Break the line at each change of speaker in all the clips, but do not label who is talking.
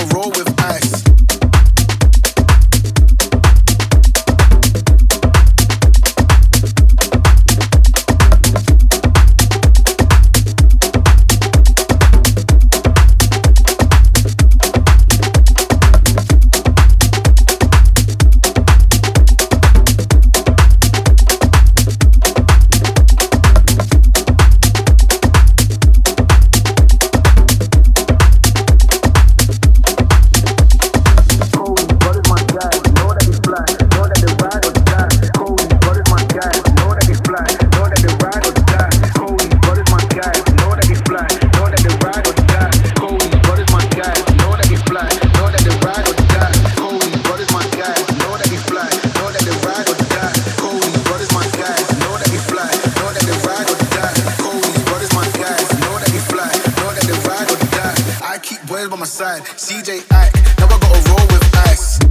roll with ice. By my side, CJ Ike, now I gotta roll with ice.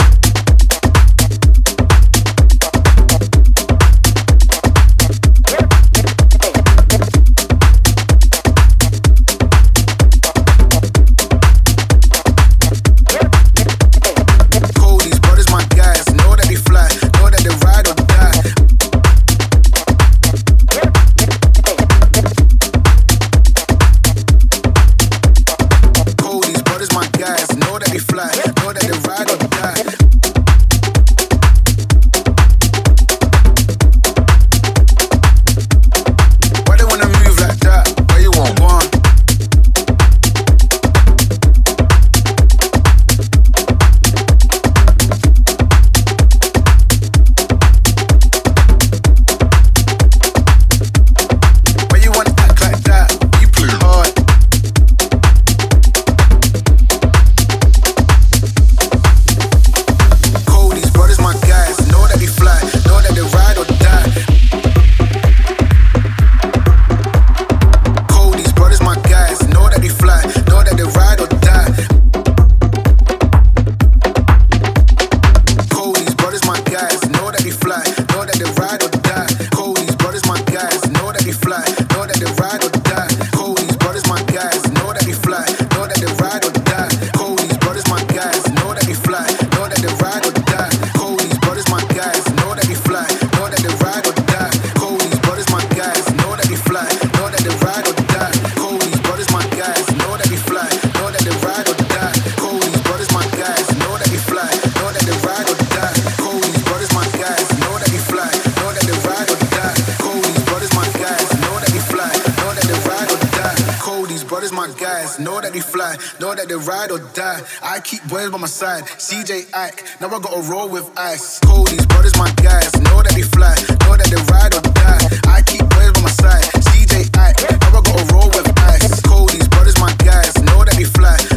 Cody's brothers, my guys, know that they fly, know that they ride or die. Cody's brothers, my guys, know that they fly, know that they ride or die. Why they wanna move like that? Why you want one? Why you wanna act like that? You play hard. Cody's brothers, my guys, know that they fly, know that they ride or die. Cody's brothers, my guys, know that they fly, know that they ride or die. Cody's brothers, my guys, know that they fly, know that they ride or die. Cody's brothers, my guys, know that they fly, know that they ride or die. Cody's brothers, my guys, know that they fly, know that they ride or die. Cody's brothers, my guys, know that they fly, know that they ride or die. Cody's brothers, my guys, know that they fly, know that they ride or die. Cody's brothers, my guys, know that they fly, know that they ride or die. Cody's brothers, my guys, know that they fly, know that they ride or die. Cody's brothers, my guys, know that they fly, know that they ride or die. Cody's brothers, my guys, know that they fly, know that they ride or die. Cody's brothers, my guys, know that they fly, know that they ride or die. Cody's brothers, my guys, know that they fly, know that they ride or die. I keep boys by my side, CJ Ike, now I gotta roll with ice. Cody's brothers, my guys, know that they fly, know that they ride or die. I keep boys by my side, CJ Ike, now I gotta roll with ice. Cody's brothers, my guys, know that they fly,